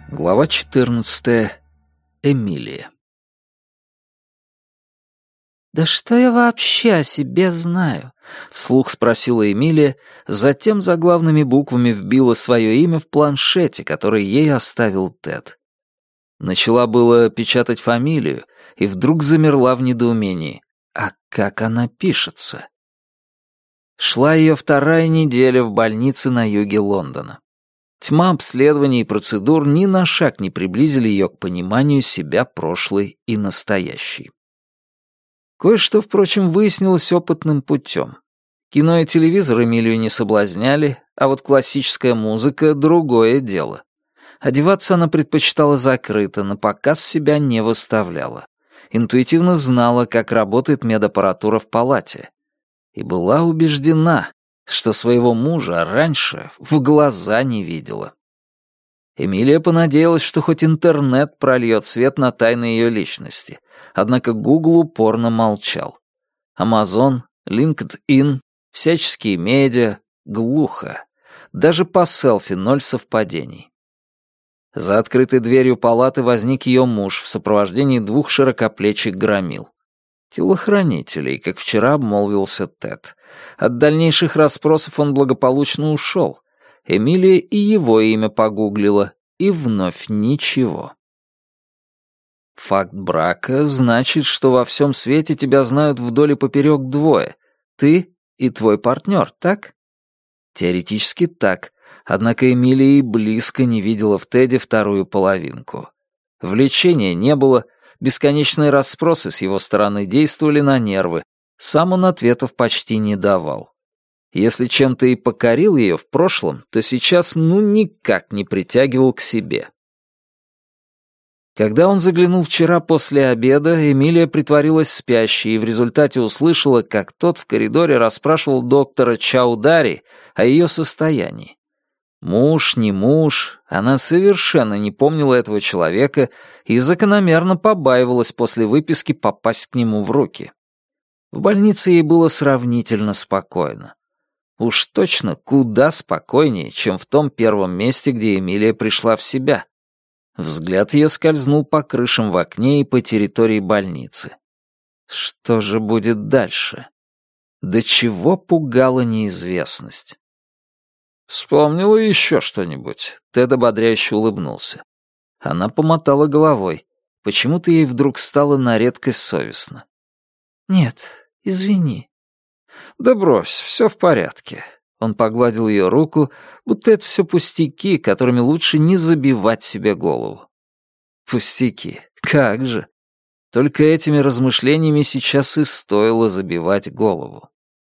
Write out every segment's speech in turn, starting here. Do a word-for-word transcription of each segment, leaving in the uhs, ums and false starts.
Глава четырнадцатая. Эмилия. «Да что я вообще о себе знаю?» — вслух спросила Эмилия, затем заглавными буквами вбила свое имя в планшете, который ей оставил Тед. Начала было печатать фамилию и вдруг замерла в недоумении. А как она пишется? Шла ее вторая неделя в больнице на юге Лондона. Тьма обследований и процедур ни на шаг не приблизили ее к пониманию себя прошлой и настоящей. Кое-что, впрочем, выяснилось опытным путем. Кино и телевизор Эмилию не соблазняли, а вот классическая музыка — другое дело. Одеваться она предпочитала закрыто, на показ себя не выставляла. Интуитивно знала, как работает медаппаратура в палате. И была убеждена, что своего мужа раньше в глаза не видела. Эмилия понадеялась, что хоть интернет прольет свет на тайны ее личности, однако Гугл упорно молчал. Амазон, LinkedIn, всяческие медиа — глухо. Даже по селфи ноль совпадений. За открытой дверью палаты возник ее муж в сопровождении двух широкоплечих громил. Телохранителей, как вчера обмолвился Тед. От дальнейших расспросов он благополучно ушел. Эмилия и его имя погуглила, и вновь ничего. Факт брака значит, что во всем свете тебя знают вдоль и поперек двое. Ты и твой партнер, так? Теоретически так, однако Эмилия и близко не видела в Теде вторую половинку. Влечения не было, бесконечные расспросы с его стороны действовали на нервы, сам он ответов почти не давал. Если чем-то и покорил ее в прошлом, то сейчас ну никак не притягивал к себе. Когда он заглянул вчера после обеда, Эмилия притворилась спящей и в результате услышала, как тот в коридоре расспрашивал доктора Чаудари о ее состоянии. Муж, не муж, она совершенно не помнила этого человека и закономерно побаивалась после выписки попасть к нему в руки. В больнице ей было сравнительно спокойно. Уж точно куда спокойнее, чем в том первом месте, где Эмилия пришла в себя. Взгляд ее скользнул по крышам в окне и по территории больницы. Что же будет дальше? До чего пугала неизвестность? «Вспомнила еще что-нибудь?» Тед ободряюще улыбнулся. Она помотала головой. Почему-то ей вдруг стало на редкость совестно. «Нет, извини». «Да брось, все в порядке». Он погладил ее руку, будто это все пустяки, которыми лучше не забивать себе голову. Пустяки, как же. Только этими размышлениями сейчас и стоило забивать голову.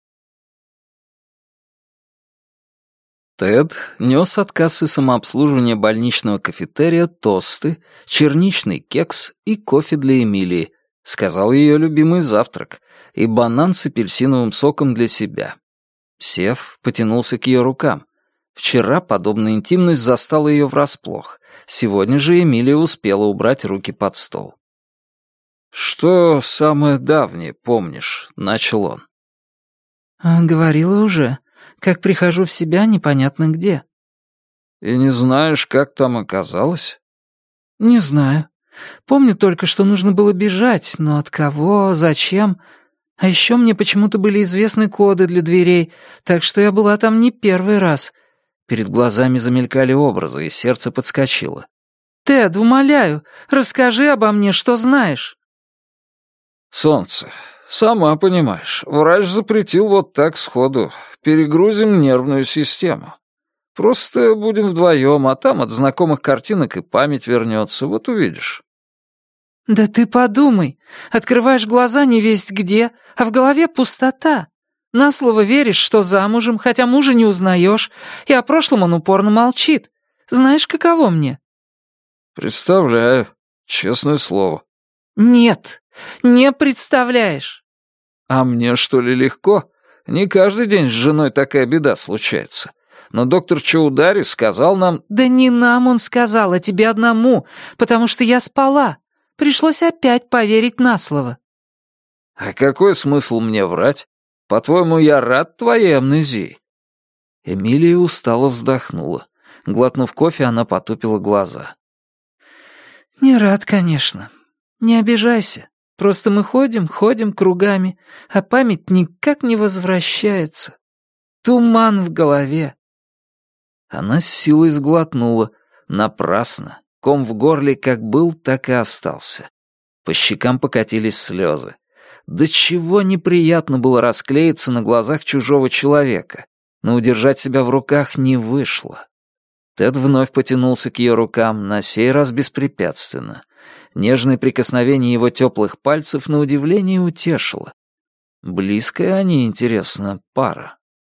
Тед нес от кассы самообслуживания больничного кафетерия тосты, черничный кекс и кофе для Эмилии, сказал ее любимый завтрак, и банан с апельсиновым соком для себя. Сев, потянулся к ее рукам. Вчера подобная интимность застала ее врасплох. Сегодня же Эмилия успела убрать руки под стол. «Что самое давнее помнишь?» — начал он. «А, говорила уже. Как прихожу в себя, непонятно где». «И не знаешь, как там оказалось?» «Не знаю. Помню только, что нужно было бежать, но от кого, зачем? А еще мне почему-то были известны коды для дверей, так что я была там не первый раз». Перед глазами замелькали образы, и сердце подскочило. «Тед, умоляю, расскажи обо мне, что знаешь». «Солнце, сама понимаешь, врач запретил вот так сходу. Перегрузим нервную систему. Просто будем вдвоем, а там от знакомых картинок и память вернется, вот увидишь». «Да ты подумай, открываешь глаза невесть где, а в голове пустота. На слово веришь, что замужем, хотя мужа не узнаешь, и о прошлом он упорно молчит. Знаешь, каково мне?» «Представляю, честное слово». «Нет, не представляешь». «А мне, что ли, легко? Не каждый день с женой такая беда случается. Но доктор Чаудари сказал нам...» «Да не нам он сказал, а тебе одному, потому что я спала. Пришлось опять поверить на слово». «А какой смысл мне врать? По-твоему, я рад твоей амнезии?» Эмилия устало вздохнула. Глотнув кофе, она потупила глаза. «Не рад, конечно. Не обижайся. Просто мы ходим, ходим кругами, а память никак не возвращается. Туман в голове». Она с силой сглотнула. Напрасно. Ком в горле как был, так и остался. По щекам покатились слезы. До чего неприятно было расклеиться на глазах чужого человека, но удержать себя в руках не вышло. Тед вновь потянулся к ее рукам, на сей раз беспрепятственно. Нежное прикосновение его теплых пальцев на удивление утешило. Близкая они, интересно, пара.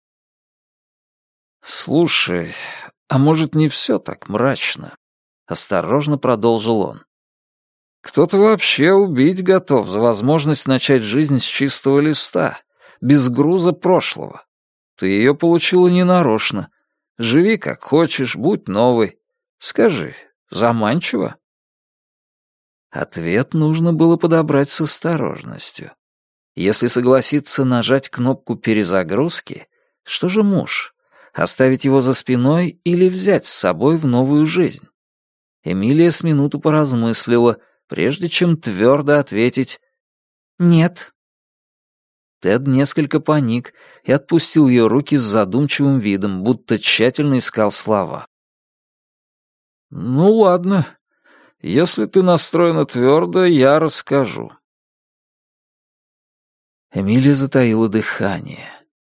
«Слушай, а может, не все так мрачно?» — осторожно продолжил он. «Кто-то вообще убить готов за возможность начать жизнь с чистого листа, без груза прошлого. Ты ее получила ненарочно. Живи как хочешь, будь новой. Скажи, заманчиво?» Ответ нужно было подобрать с осторожностью. Если согласиться нажать кнопку перезагрузки, что же муж? Оставить его за спиной или взять с собой в новую жизнь? Эмилия с минуту поразмыслила, прежде чем твердо ответить «нет». Тед несколько паник и отпустил ее руки с задумчивым видом, будто тщательно искал слова. «Ну ладно, если ты настроена твердо, я расскажу». Эмилия затаила дыхание.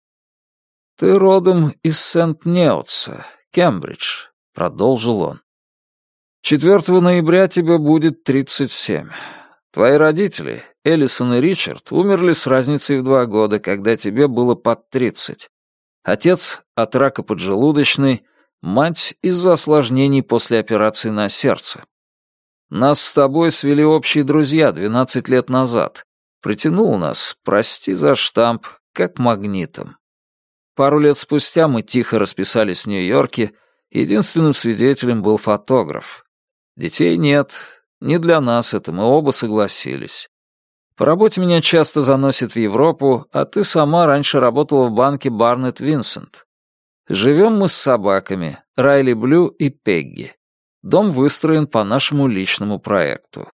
«Ты родом из Сент-Неотса, Кембридж», — продолжил он. «четвёртого ноября тебе будет тридцать семь. Твои родители, Элисон и Ричард, умерли с разницей в два года, когда тебе было под тридцать. Отец от рака поджелудочной, мать из-за осложнений после операции на сердце. Нас с тобой свели общие друзья двенадцать лет назад. Притянул нас, прости за штамп, как магнитом. Пару лет спустя мы тихо расписались в Нью-Йорке, единственным свидетелем был фотограф. Детей нет, не для нас это, мы оба согласились. По работе меня часто заносит в Европу, а ты сама раньше работала в банке Барнетт Винсент. Живем мы с собаками, Райли Блю и Пегги. Дом выстроен по нашему личному проекту».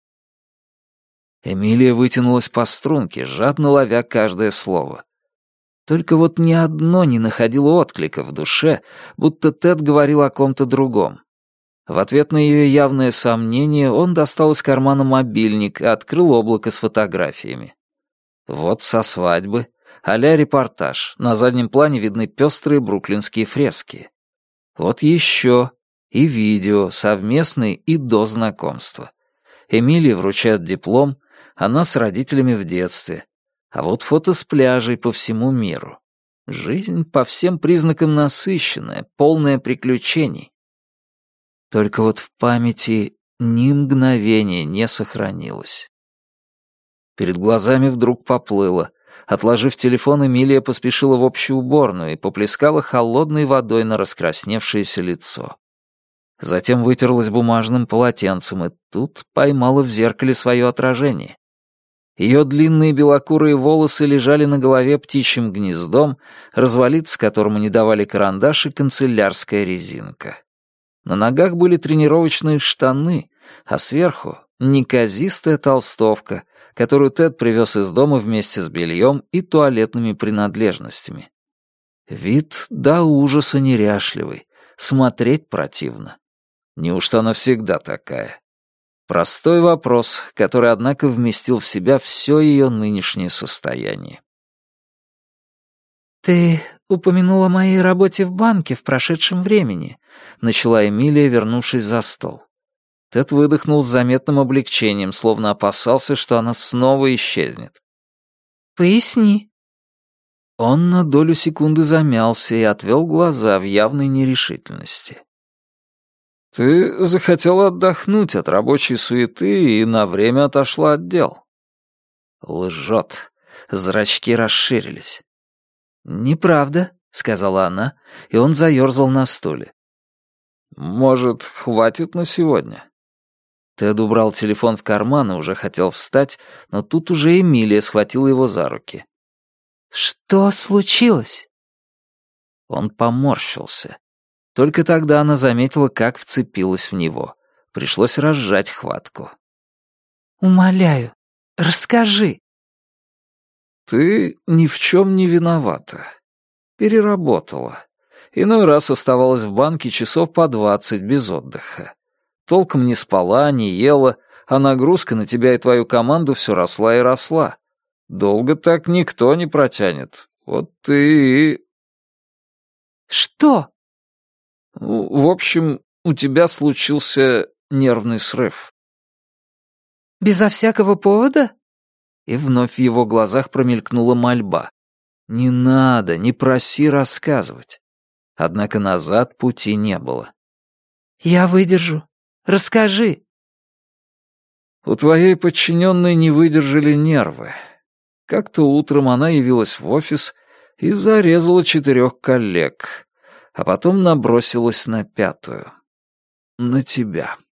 Эмилия вытянулась по струнке, жадно ловя каждое слово. Только вот ни одно не находило отклика в душе, будто Тед говорил о ком-то другом. В ответ на ее явное сомнение он достал из кармана мобильник и открыл облако с фотографиями. Вот со свадьбы, а-ля репортаж, на заднем плане видны пестрые бруклинские фрески. Вот еще и видео, совместные и до знакомства. Эмилии вручают диплом, она с родителями в детстве. А вот фото с пляжей по всему миру. Жизнь по всем признакам насыщенная, полная приключений. Только вот в памяти ни мгновения не сохранилось. Перед глазами вдруг поплыло. Отложив телефон, Эмилия поспешила в общую уборную и поплескала холодной водой на раскрасневшееся лицо. Затем вытерлась бумажным полотенцем и тут поймала в зеркале свое отражение. Ее длинные белокурые волосы лежали на голове птичьим гнездом, развалиться которому не давали карандаш и канцелярская резинка. На ногах были тренировочные штаны, а сверху — неказистая толстовка, которую Тед привез из дома вместе с бельем и туалетными принадлежностями. Вид до ужаса неряшливый, смотреть противно. Неужто она всегда такая? Простой вопрос, который, однако, вместил в себя все ее нынешнее состояние. «Ты упомянула о моей работе в банке в прошедшем времени», — начала Эмилия, вернувшись за стол. Тед выдохнул с заметным облегчением, словно опасался, что она снова исчезнет. «Поясни». Он на долю секунды замялся и отвел глаза в явной нерешительности. «Ты захотела отдохнуть от рабочей суеты и на время отошла от дел». Лжет. Зрачки расширились. «Неправда», — сказала она, и он заерзал на стуле. «Может, хватит на сегодня?» Тед убрал телефон в карман и уже хотел встать, но тут уже Эмилия схватила его за руки. «Что случилось?» Он поморщился. Только тогда она заметила, как вцепилась в него. Пришлось разжать хватку. «Умоляю, расскажи». «Ты ни в чем не виновата. Переработала. Иной раз оставалась в банке часов по двадцать без отдыха. Толком не спала, не ела, а нагрузка на тебя и твою команду все росла и росла. Долго так никто не протянет. Вот ты и...» «Что?» «В общем, у тебя случился нервный срыв». «Безо всякого повода?» И вновь в его глазах промелькнула мольба. «Не надо, не проси рассказывать». Однако назад пути не было. «Я выдержу. Расскажи». У твоей подчиненной не выдержали нервы. Как-то утром она явилась в офис и зарезала четырех коллег, а потом набросилась на пятую. На тебя.